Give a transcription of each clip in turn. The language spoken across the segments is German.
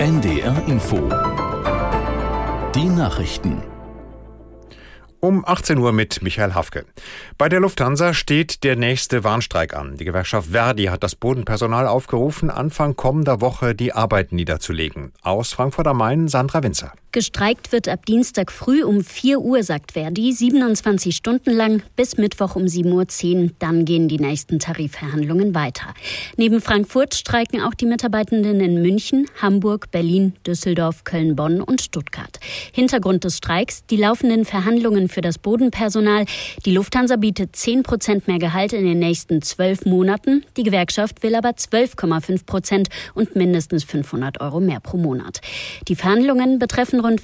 NDR Info. Die Nachrichten. Um 18 Uhr mit Michael Hafke. Bei der Lufthansa steht der nächste Warnstreik an. Die Gewerkschaft ver.di hat das Bodenpersonal aufgerufen, Anfang kommender Woche die Arbeit niederzulegen. Aus Frankfurt am Main, Sandra Winzer. Gestreikt wird ab Dienstag früh um 4 Uhr, sagt ver.di, 27 Stunden lang bis Mittwoch um 7.10 Uhr. Dann gehen die nächsten Tarifverhandlungen weiter. Neben Frankfurt streiken auch die Mitarbeitenden in München, Hamburg, Berlin, Düsseldorf, Köln, Bonn und Stuttgart. Hintergrund des Streiks: die laufenden Verhandlungen für das Bodenpersonal. Die Lufthansa bietet 10% mehr Gehalt in den nächsten 12 Monaten. Die Gewerkschaft will aber 12,5% und mindestens 500 € mehr pro Monat. Die Verhandlungen betreffen rund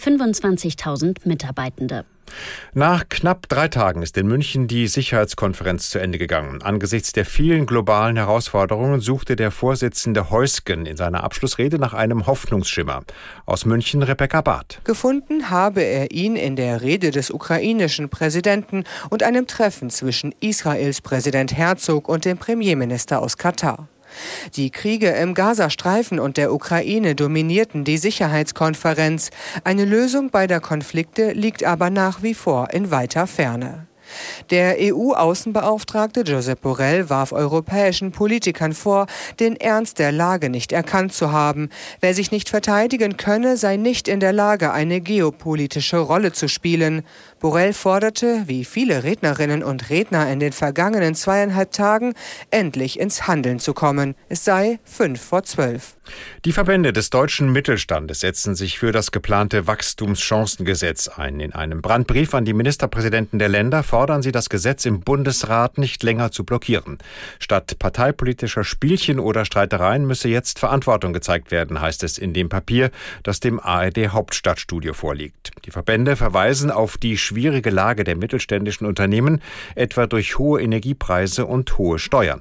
25.000 Mitarbeitende. Nach knapp 3 Tagen ist in München die Sicherheitskonferenz zu Ende gegangen. Angesichts der vielen globalen Herausforderungen suchte der Vorsitzende Heusgen in seiner Abschlussrede nach einem Hoffnungsschimmer. Aus München Rebecca Barth. Gefunden habe er ihn in der Rede des ukrainischen Präsidenten und einem Treffen zwischen Israels Präsident Herzog und dem Premierminister aus Katar. Die Kriege im Gazastreifen und der Ukraine dominierten die Sicherheitskonferenz. Eine Lösung beider Konflikte liegt aber nach wie vor in weiter Ferne. Der EU-Außenbeauftragte Josep Borrell warf europäischen Politikern vor, den Ernst der Lage nicht erkannt zu haben. Wer sich nicht verteidigen könne, sei nicht in der Lage, eine geopolitische Rolle zu spielen. Borrell forderte, wie viele Rednerinnen und Redner in den vergangenen 2,5 Tagen, endlich ins Handeln zu kommen. Es sei 11:55. Die Verbände des deutschen Mittelstandes setzen sich für das geplante Wachstumschancengesetz ein. In einem Brandbrief an die Ministerpräsidenten der Länder fordern sie, das Gesetz im Bundesrat nicht länger zu blockieren. Statt parteipolitischer Spielchen oder Streitereien müsse jetzt Verantwortung gezeigt werden, heißt es in dem Papier, das dem ARD Hauptstadtstudio vorliegt. Die Verbände verweisen auf die schwierige Lage der mittelständischen Unternehmen, etwa durch hohe Energiepreise und hohe Steuern.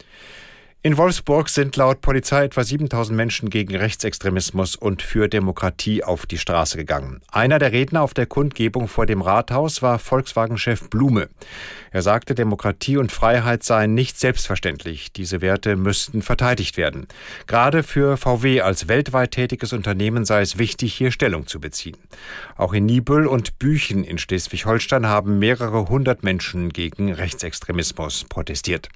In Wolfsburg sind laut Polizei etwa 7.000 Menschen gegen Rechtsextremismus und für Demokratie auf die Straße gegangen. Einer der Redner auf der Kundgebung vor dem Rathaus war Volkswagen-Chef Blume. Er sagte, Demokratie und Freiheit seien nicht selbstverständlich. Diese Werte müssten verteidigt werden. Gerade für VW als weltweit tätiges Unternehmen sei es wichtig, hier Stellung zu beziehen. Auch in Niebüll und Büchen in Schleswig-Holstein haben mehrere hundert Menschen gegen Rechtsextremismus protestiert.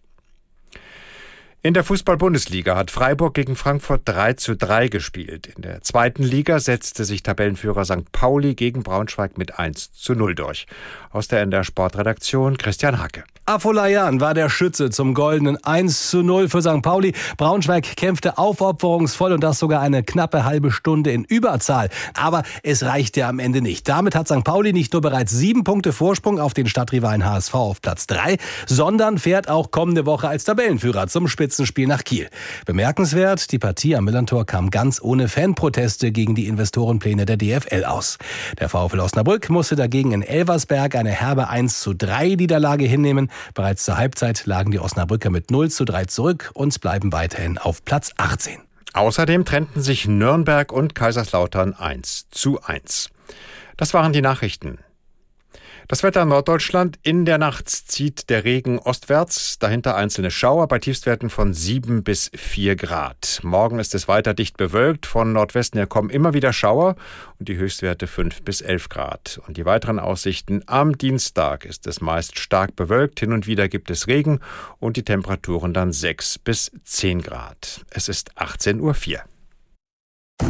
In der Fußball-Bundesliga hat Freiburg gegen Frankfurt 3:3 gespielt. In der zweiten Liga setzte sich Tabellenführer St. Pauli gegen Braunschweig mit 1:0 durch. Aus der NDR Sportredaktion Christian Hacke. Afolayan war der Schütze zum goldenen 1:0 für St. Pauli. Braunschweig kämpfte aufopferungsvoll und das sogar eine knappe halbe Stunde in Überzahl. Aber es reichte am Ende nicht. Damit hat St. Pauli nicht nur bereits 7 Punkte Vorsprung auf den Stadtrivalen HSV auf Platz 3, sondern fährt auch kommende Woche als Tabellenführer zum Spitzenspiel nach Kiel. Bemerkenswert, die Partie am Millerntor kam ganz ohne Fanproteste gegen die Investorenpläne der DFL aus. Der VfL Osnabrück musste dagegen in Elversberg eine herbe 1:3 Niederlage hinnehmen. Bereits zur Halbzeit lagen die Osnabrücker mit 0:3 zurück und bleiben weiterhin auf Platz 18. Außerdem trennten sich Nürnberg und Kaiserslautern 1:1. Das waren die Nachrichten. Das Wetter in Norddeutschland: in der Nacht zieht der Regen ostwärts, dahinter einzelne Schauer bei Tiefstwerten von 7 bis 4 Grad. Morgen ist es weiter dicht bewölkt, von Nordwesten her kommen immer wieder Schauer und die Höchstwerte 5 bis 11 Grad. Und die weiteren Aussichten: am Dienstag ist es meist stark bewölkt, hin und wieder gibt es Regen und die Temperaturen dann 6 bis 10 Grad. Es ist 18:04 Uhr.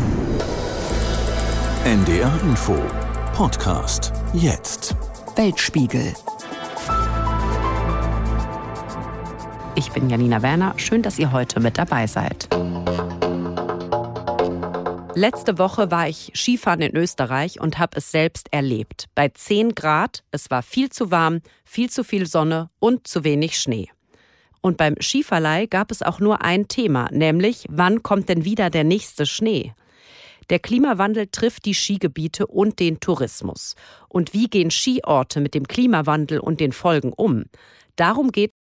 NDR Info Podcast jetzt. Weltspiegel. Ich bin Janina Werner. Schön, dass ihr heute mit dabei seid. Letzte Woche war ich Skifahren in Österreich und habe es selbst erlebt. Bei 10 Grad, es war viel zu warm, viel zu viel Sonne und zu wenig Schnee. Und beim Skiverleih gab es auch nur ein Thema, nämlich wann kommt denn wieder der nächste Schnee? Der Klimawandel trifft die Skigebiete und den Tourismus. Und wie gehen Skiorte mit dem Klimawandel und den Folgen um? Darum geht